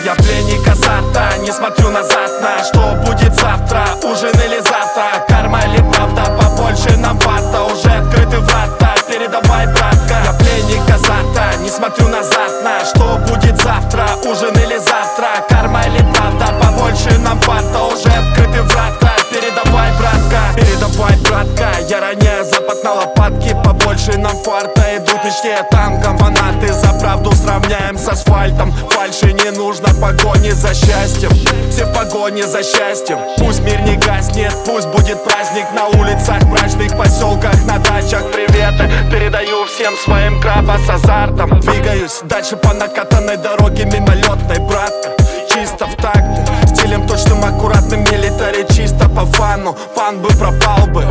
Я пленник азарта, не смотрю назад на что будет завтра, ужин или завтра, карма или правда, побольше нам варта, уже открыты врата, передавай, братка. Я пленник азарта, не смотрю назад на что будет завтра, ужин или завтра, карма или правда, побольше нам варта, уже открыты врата, передавай, братка. Передавай, братка, я роняю запад на лопатки, побольше нам фарта, идут мечте танком, фанаты за правду сравняем с асфальтом, фальши не нужно в погоне за счастьем, все в погоне за счастьем. Пусть мир не гаснет, пусть будет праздник на улицах, мрачных поселках, на дачах. Приветы передаю всем своим краба с азартом. Двигаюсь дальше по накатанной дороге мимолетной, братка, чисто в такт, стилем точным, аккуратным, милитари, чисто по фану, пан бы пропал бы.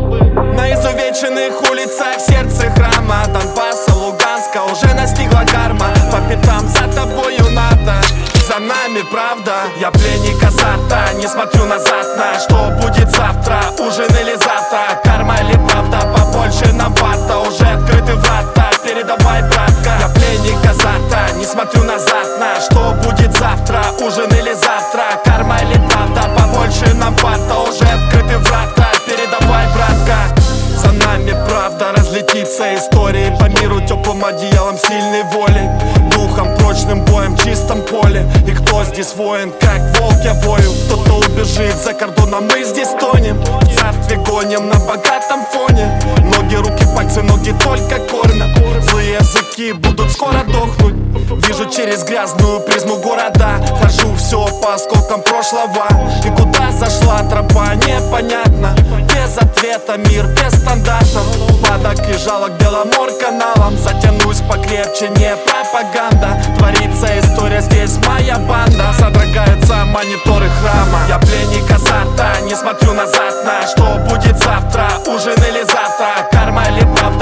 На изувеченных улицах сердце храма Донбасса, Луганска уже настигла карма. По пятам за тобою надо, за нами правда. Я пленник азарта, не смотрю назад на что будет завтра, ужин или завтра, карма или правда, побольше нам варта, уже открыты врата, передавай, братка. Я пленник азарта, не смотрю назад на что будет завтра, ужин или завтра, карма или правда, побольше нам варта, уже открыты врата, передавай, братка. За нами правда, разлетится истории по миру теплым одеялом сильной воли, духом прочным боем в чистом поле. И кто здесь воин, как волк я вою, кто-то убежит за кордоном, мы здесь тонем, в царстве гоним на богатом фоне. Ноги, руки, пальцы, ноги только кормят, злые языки будут скоро дохнуть. Вижу через грязную призму города, хожу все по осколкам прошлого. И куда зашла тропа, непонятно, без ответа мир, без стандартов. Падок и жалок Беломор-каналом, затянусь покрепче, не пропаганда. Творится история, здесь моя банда, содрогаются мониторы храма. Я пленник азарта, не смотрю назад на что будет завтра, ужин или завтра, карма или правда,